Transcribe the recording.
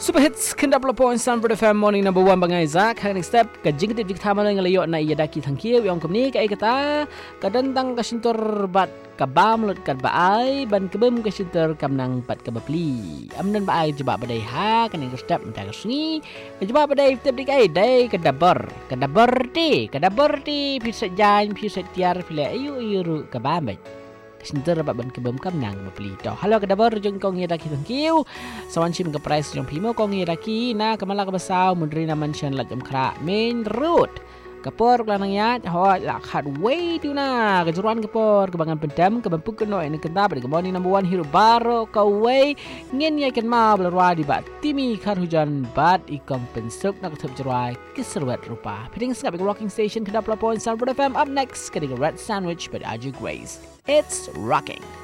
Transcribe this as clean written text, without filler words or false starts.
Super hits kendap lapon Sanford FM morning number 1 bangai Zak hari next step ka jingtip jikta malang ngalayo na iyadaki thangkiu yang kemni ka ikata kadantang ka sintor bat ka bamlut kat baai ban kebem ka sintor kamnang bat ka bapli amnan baai jeba badai ha kaning ka step menta ka sungi ka jeba badai tip dik ai dai ka dabar ti piset jan piset tiar pile ayu iru ka bambai Sinter dapat ban kebem kam nang beli to. Halo kedabar jeng kong yadaki thank you. Sawan sim ke price jeng pimo kong yadaki na kamala ka basau mundri na mansion lat jam kra main road. Kapor kelanang yat ho la khat way tu na kejuruan kapor kebangan pendam kebampuk keno ini kentab di morning number 1 hero baro ka way ngin ya ken ma blerwa di bat timi khat hujan bat ikom pensuk nak thep jeruai keserwet rupa. Piding sengap ke rocking station kedap lapon Sanford FM up next ketika red sandwich by RJ Grace. It's rocking.